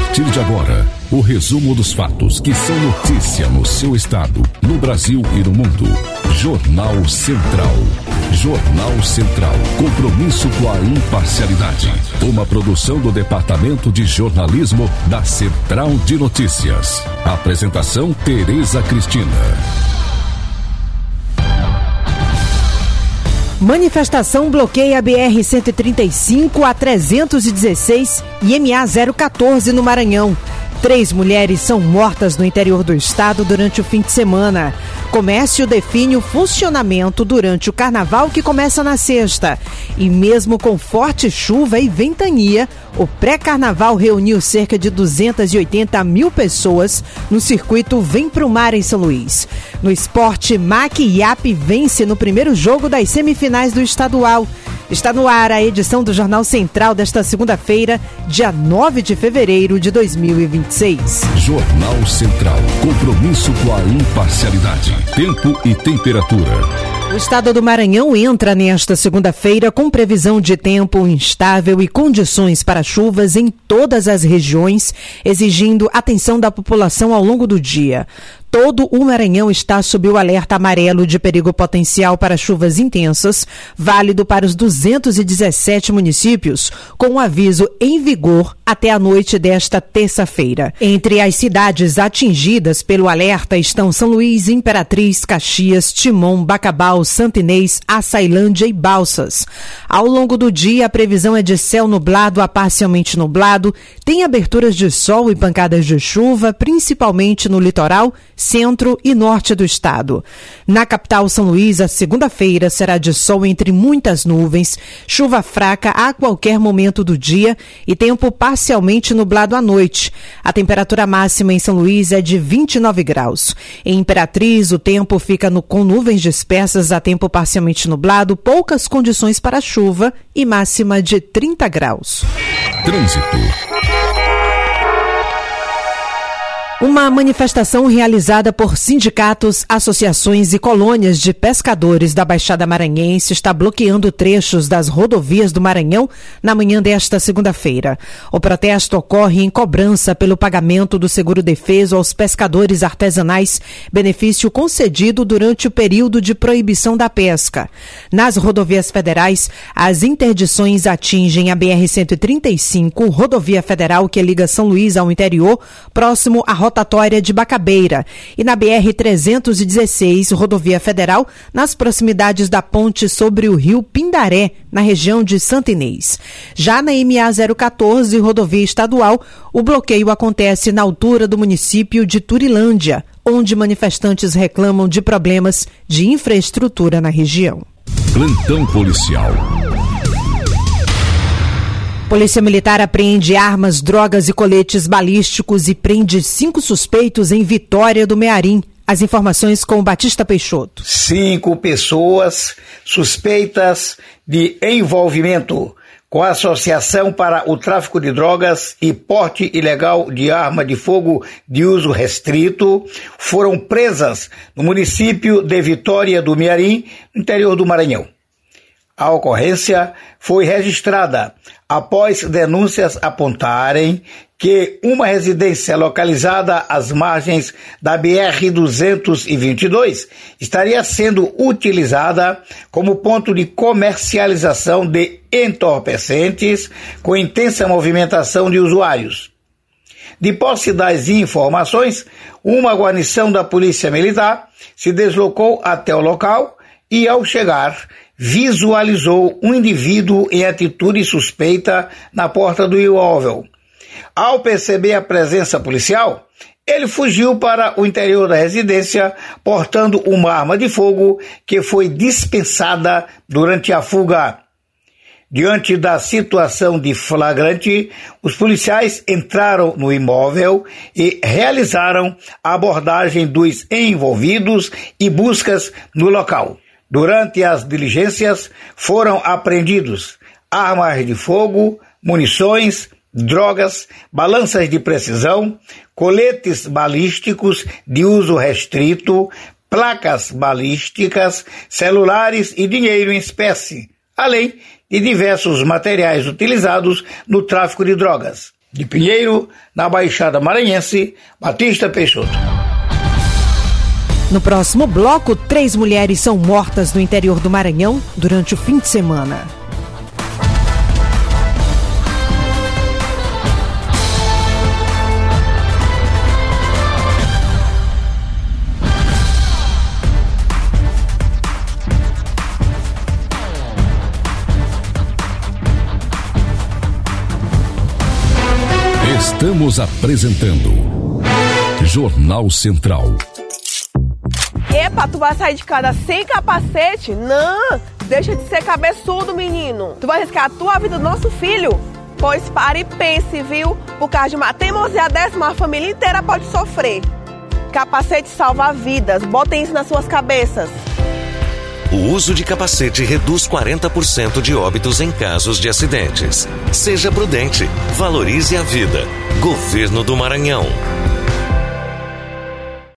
partir de agora, o resumo dos fatos que são notícia no seu estado, no Brasil e no mundo. Jornal Central. Jornal Central. Compromisso com a imparcialidade. Uma produção do Departamento de Jornalismo da Central de Notícias. Apresentação: Tereza Cristina. Manifestação bloqueia a BR-135 a 316 e MA-014 no Maranhão. 3 mulheres são mortas no interior do estado durante o fim de semana. Comércio define o funcionamento durante o carnaval, que começa na sexta. E mesmo com forte chuva e ventania, o pré-carnaval reuniu cerca de 280 mil pessoas no circuito Vem Pro Mar em São Luís. No esporte, MAC e IAP vence no primeiro jogo das semifinais do estadual. Está no ar a edição do Jornal Central desta segunda-feira, dia 9 de fevereiro de 2026. Jornal Central. Compromisso com a imparcialidade. Tempo e temperatura. O estado do Maranhão entra nesta segunda-feira com previsão de tempo instável e condições para chuvas em todas as regiões, exigindo atenção da população ao longo do dia. Todo o Maranhão está sob o alerta amarelo de perigo potencial para chuvas intensas, válido para os 217 municípios, com um aviso em vigor até a noite desta terça-feira. Entre as cidades atingidas pelo alerta estão São Luís, Imperatriz, Caxias, Timon, Bacabal, Santa Inês, Açailândia e Balsas. Ao longo do dia, a previsão é de céu nublado a parcialmente nublado, tem aberturas de sol e pancadas de chuva, principalmente no litoral, centro e norte do estado. Na capital São Luís, a segunda-feira será de sol entre muitas nuvens, chuva fraca a qualquer momento do dia e tempo parcialmente nublado à noite. A temperatura máxima em São Luís é de 29 graus. Em Imperatriz, o tempo fica com nuvens dispersas a tempo parcialmente nublado, poucas condições para chuva e máxima de 30 graus. Trânsito. Uma manifestação realizada por sindicatos, associações e colônias de pescadores da Baixada Maranhense está bloqueando trechos das rodovias do Maranhão na manhã desta segunda-feira. O protesto ocorre em cobrança pelo pagamento do seguro-defeso aos pescadores artesanais, benefício concedido durante o período de proibição da pesca. Nas rodovias federais, as interdições atingem a BR-135, rodovia federal que liga São Luís ao interior, próximo à rotatória de Bacabeira, e na BR-316, rodovia federal, nas proximidades da ponte sobre o rio Pindaré, na região de Santa Inês. Já na MA-014, rodovia estadual, o bloqueio acontece na altura do município de Turilândia, onde manifestantes reclamam de problemas de infraestrutura na região. Plantão policial. Polícia Militar apreende armas, drogas e coletes balísticos e prende 5 suspeitos em Vitória do Mearim. As informações com Batista Peixoto. 5 pessoas suspeitas de envolvimento com a Associação para o Tráfico de Drogas e Porte Ilegal de Arma de Fogo de Uso Restrito foram presas no município de Vitória do Mearim, no interior do Maranhão. A ocorrência foi registrada após denúncias apontarem que uma residência localizada às margens da BR-222 estaria sendo utilizada como ponto de comercialização de entorpecentes com intensa movimentação de usuários. De posse das informações, uma guarnição da Polícia Militar se deslocou até o local e, ao chegar, visualizou um indivíduo em atitude suspeita na porta do imóvel. Ao perceber a presença policial, ele fugiu para o interior da residência portando uma arma de fogo que foi dispensada durante a fuga. Diante da situação de flagrante, os policiais entraram no imóvel e realizaram a abordagem dos envolvidos e buscas no local. Durante as diligências, foram apreendidos armas de fogo, munições, drogas, balanças de precisão, coletes balísticos de uso restrito, placas balísticas, celulares e dinheiro em espécie, além de diversos materiais utilizados no tráfico de drogas. De Pinheiro, na Baixada Maranhense, Batista Peixoto. No próximo bloco, 3 mulheres são mortas no interior do Maranhão durante o fim de semana. Estamos apresentando Jornal Central. Epa, tu vai sair de casa sem capacete? Não! Deixa de ser cabeçudo, menino. Tu vai arriscar a tua vida do nosso filho? Pois pare e pense, viu? Por causa de uma teimosia dessa, uma família inteira pode sofrer. Capacete salva vidas. Botem isso nas suas cabeças. O uso de capacete reduz 40% de óbitos em casos de acidentes. Seja prudente. Valorize a vida. Governo do Maranhão.